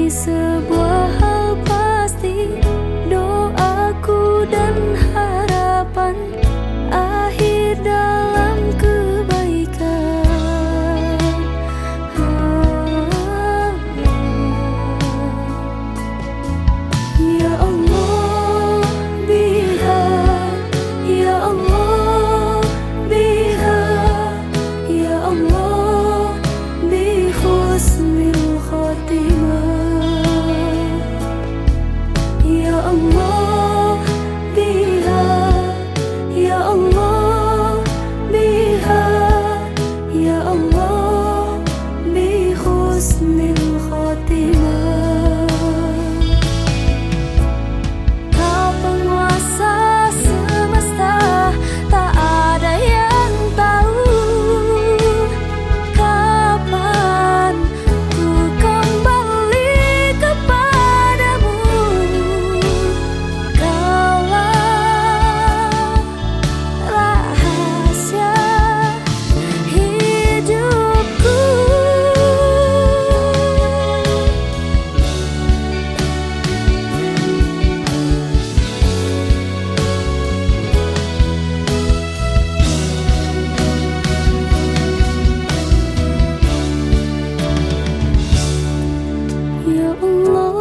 sebuah hal pasti, doaku dan harapan akhir dalam kebaikan. Ya Allah biha, ya Allah biha, ya Allah bi husnil khatimah. Ya Allah biha, ya Allah biha, ya Allah bi husnil khatimah. Kau penguasa semesta, tak ada yang tahu kapan ku kembali kepadamu. Kaulah rahasia hidupku. Ya Allah